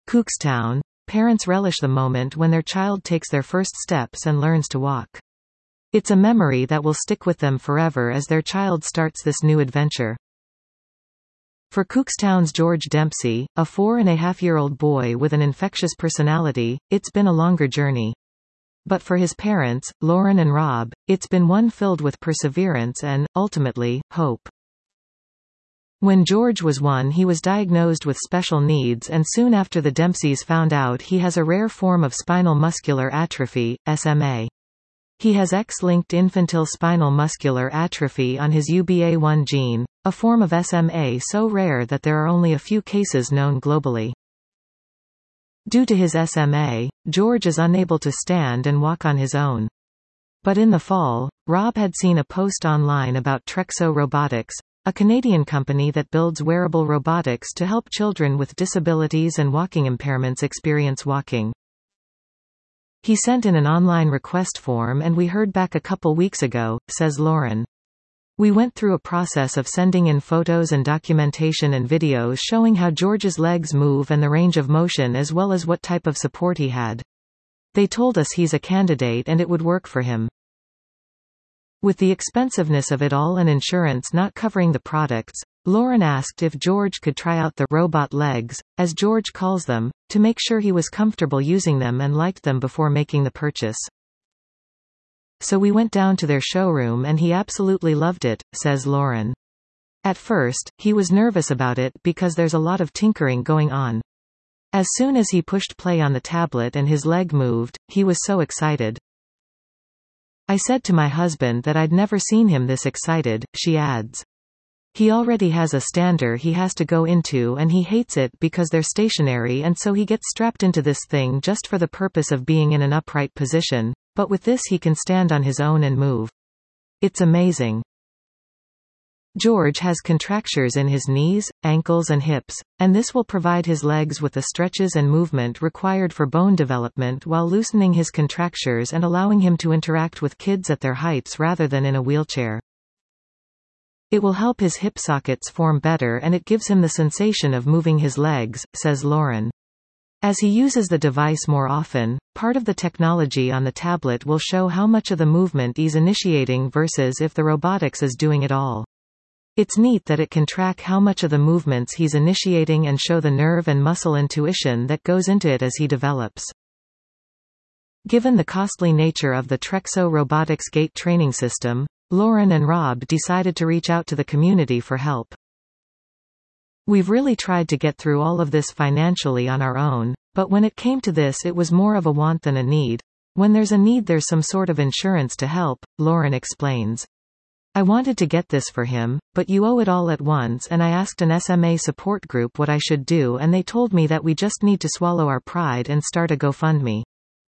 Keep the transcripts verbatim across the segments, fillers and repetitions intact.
Cookstown. Parents relish the moment when their child takes their first steps and learns to walk. It's a memory that will stick with them forever as their child starts this new adventure. For Cookstown's George Dempsey, a four-and-a-half-year-old boy with an infectious personality, it's been a longer journey. But for his parents, Lauren and Rob, it's been one filled with perseverance and, ultimately, hope. When George was one, he was diagnosed with special needs, and soon after the Dempseys found out he has a rare form of spinal muscular atrophy, S M A. He has X-linked infantile spinal muscular atrophy on his U B A one gene, a form of S M A so rare that there are only a few cases known globally. Due to his S M A, George is unable to stand and walk on his own. But in the fall, Rob had seen a post online about Trexo Robotics, a Canadian company that builds wearable robotics to help children with disabilities and walking impairments experience walking. He sent in an online request form and we heard back a couple weeks ago, says Lauren. We went through a process of sending in photos and documentation and videos showing how George's legs move and the range of motion as well as what type of support he had. They told us he's a candidate and it would work for him. With the expensiveness of it all and insurance not covering the products, Lauren asked if George could try out the robot legs, as George calls them, to make sure he was comfortable using them and liked them before making the purchase. So we went down to their showroom and he absolutely loved it, says Lauren. At first, he was nervous about it because there's a lot of tinkering going on. As soon as he pushed play on the tablet and his leg moved, he was so excited. I said to my husband that I'd never seen him this excited, she adds. He already has a stander he has to go into and he hates it because they're stationary and so he gets strapped into this thing just for the purpose of being in an upright position, but with this he can stand on his own and move. It's amazing. George has contractures in his knees, ankles and hips, and this will provide his legs with the stretches and movement required for bone development while loosening his contractures and allowing him to interact with kids at their heights rather than in a wheelchair. It will help his hip sockets form better and it gives him the sensation of moving his legs, says Lauren. As he uses the device more often, part of the technology on the tablet will show how much of the movement he's initiating versus if the robotics is doing it all. It's neat that it can track how much of the movements he's initiating and show the nerve and muscle intuition that goes into it as he develops. Given the costly nature of the Trexo Robotics Gait training system, Lauren and Rob decided to reach out to the community for help. We've really tried to get through all of this financially on our own, but when it came to this it was more of a want than a need. When there's a need there's some sort of insurance to help, Lauren explains. I wanted to get this for him, but you owe it all at once and I asked an S M A support group what I should do and they told me that we just need to swallow our pride and start a GoFundMe.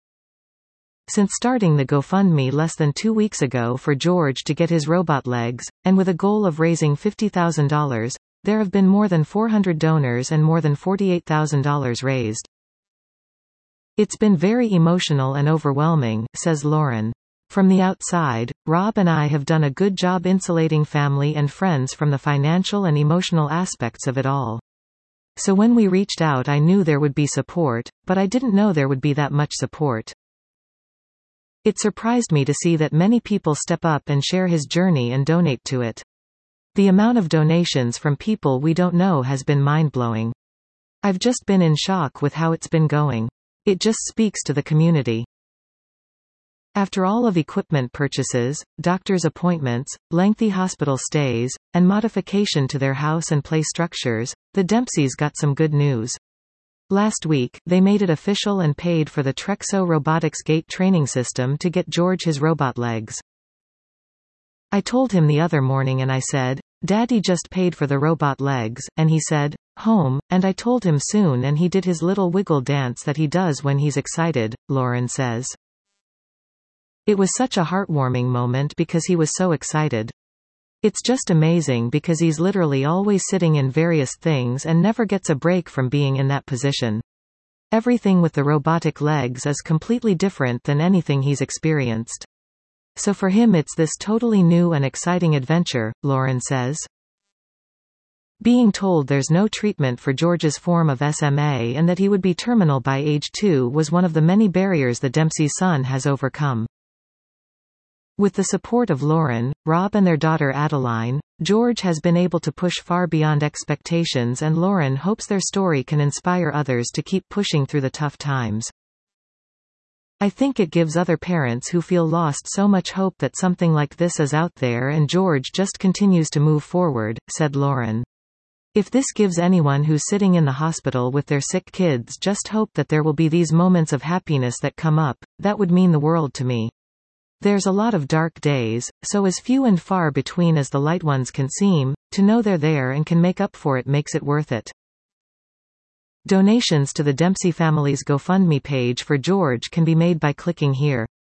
Since starting the GoFundMe less than two weeks ago for George to get his robot legs, and with a goal of raising fifty thousand dollars, there have been more than four hundred donors and more than forty-eight thousand dollars raised. It's been very emotional and overwhelming, says Lauren. From the outside, Rob and I have done a good job insulating family and friends from the financial and emotional aspects of it all. So when we reached out I knew there would be support, but I didn't know there would be that much support. It surprised me to see that many people step up and share his journey and donate to it. The amount of donations from people we don't know has been mind-blowing. I've just been in shock with how it's been going. It just speaks to the community. After all of equipment purchases, doctor's appointments, lengthy hospital stays, and modification to their house and play structures, the Dempseys got some good news. Last week, they made it official and paid for the Trexo Robotics Gait training system to get George his robot legs. I told him the other morning and I said, Daddy just paid for the robot legs, and he said, home, and I told him soon and he did his little wiggle dance that he does when he's excited, Lauren says. It was such a heartwarming moment because he was so excited. It's just amazing because he's literally always sitting in various things and never gets a break from being in that position. Everything with the robotic legs is completely different than anything he's experienced. So for him it's this totally new and exciting adventure, Lauren says. Being told there's no treatment for George's form of S M A and that he would be terminal by age two was one of the many barriers the Dempsey's son has overcome. With the support of Lauren, Rob and their daughter Adeline, George has been able to push far beyond expectations, and Lauren hopes their story can inspire others to keep pushing through the tough times. I think it gives other parents who feel lost so much hope that something like this is out there and George just continues to move forward, said Lauren. If this gives anyone who's sitting in the hospital with their sick kids just hope that there will be these moments of happiness that come up, that would mean the world to me. There's a lot of dark days, so as few and far between as the light ones can seem, to know they're there and can make up for it makes it worth it. Donations to the Dempsey family's GoFundMe page for George can be made by clicking here.